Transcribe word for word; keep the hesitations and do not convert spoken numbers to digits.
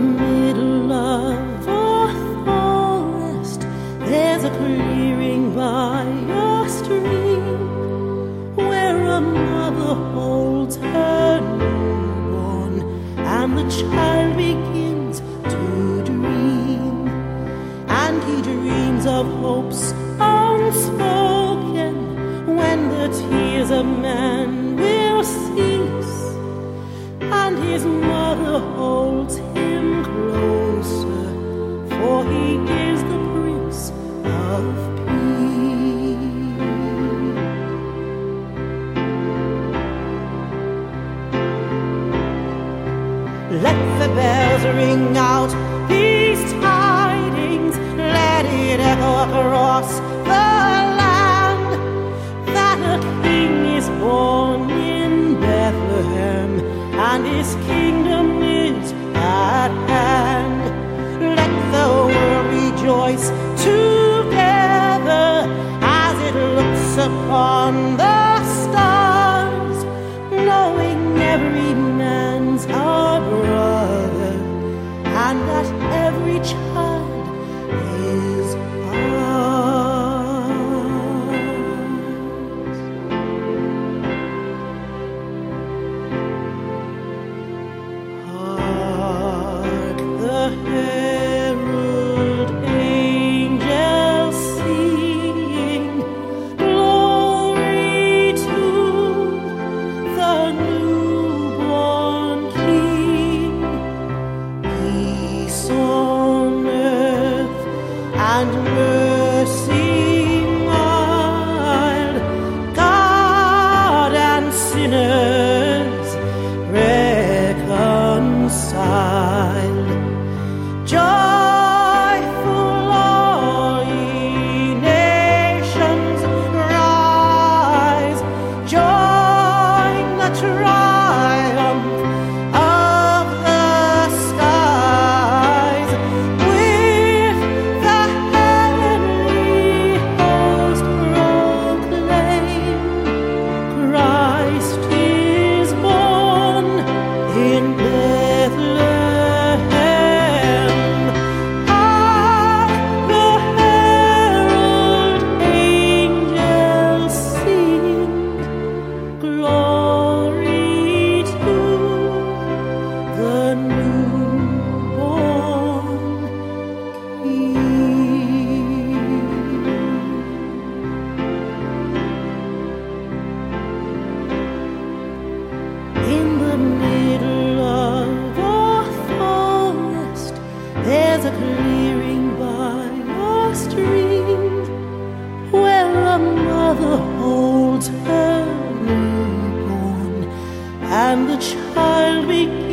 middle of a forest, there's a clearing by a stream, where a mother holds her newborn, and the child begins to dream. And he dreams of hopes unspoken, when the tears of man will cease, and his mother holds him closer, for he is the Prince of Peace. Let the bells ring out these tidings, let it echo across the land, that a king is born in Bethlehem, and his kingdom is at hand. Let the world rejoice together as it looks upon the stars, knowing every man's our brother, and that every child is ours. Hark the herald angels sing, glory to the newborn King. Peace on earth and mercy mild, God and sinners reconciled. Joyful all ye nations, rise, join the triumph of the skies, with the heavenly host proclaim, Christ is born in Bethlehem. Hark the herald angels sing, glory to the newborn King. In the middle of a forest, there's a clearing by a stream, where a mother holds her newborn, and the child begins